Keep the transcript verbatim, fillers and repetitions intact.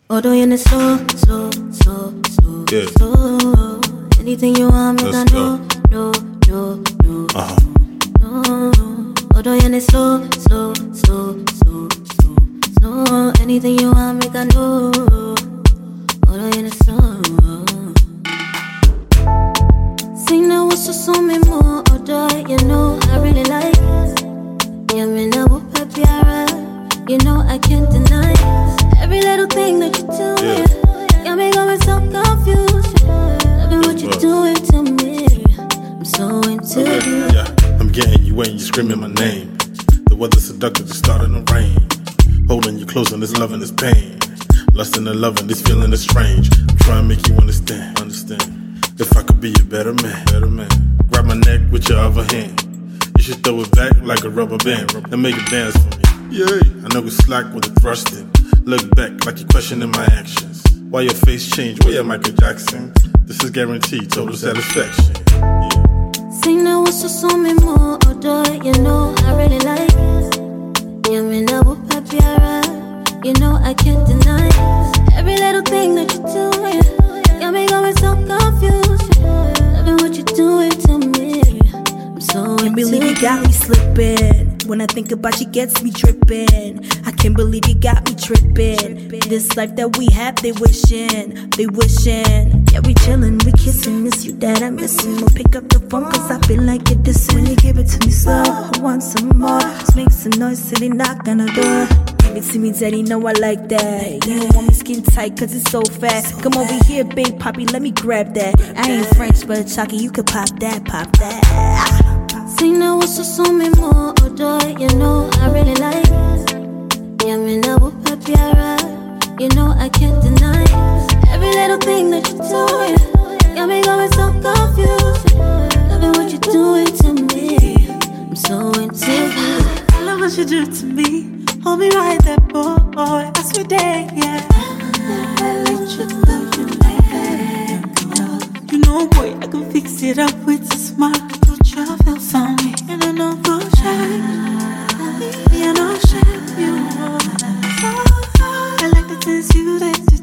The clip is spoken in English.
Although you're slow, slow, slow, slow, yeah. slow. Anything you want, make I know, no, no, no, uh-huh. no. Although you're slow, slow, slow, slow, slow, slow. Anything you want, make I know. Although you're slow. Sing now, what's so so me more. Although you know I really like. Yeah, me now whoop up your. You know I can't deny every little thing that you do. Yeah. Got me going so confused. Loving what you're doing to me. I'm so into okay. you. Yeah, I'm getting you when you screaming my name. The weather seductive, just starting to rain. Holding you close and this love and this pain. Lust and the love and this feeling is strange. I'm trying to make you understand, understand. If I could be a better man, better man. Grab my neck with your other hand. You should throw it back like a rubber band and make it dance for me. Yeah, I know it's slack with the thrusting. Look back like you're questioning my actions. Why your face changed? Where Michael Jackson? This is guaranteed total satisfaction. Yeah. Sing now, what's so so me more. Although you know I really like. Yeah, me now whoop up your. You know I can't deny every little thing that you do. Got me going so confused. Loving what you're doing to me. I'm so can't believe you got me slipping. When I think about you, gets me dripping. I can't believe you got me tripping. This life that we have, they wishing, they wishing. Yeah, we chillin', we kissing. It's you that I'm missing. We'll pick up the phone, cause I feel like you're dissing. When you give it to me slow, I want some more. Just make some noise, silly knock on the door. Give it to me, daddy, know I like that. You don't want me skin tight, cause it's so fast. Come over here, big poppy, let me grab that. I ain't French, but chalky, you could pop that, pop that. Sing now, what's so so me more. Although you know I really like. Yeah, me now whoop up your. You know I can't deny every little thing that you do. Got me going so confused. Loving what you're doing to me. I'm so into you. I love what you do to me. Hold me right there, boy. I swear, day, yeah. I let you know you like. You know, boy, I can fix it up with a smile. Don't you feel for me? And I know go shine. Me, I know shine. You know, I like the things you like.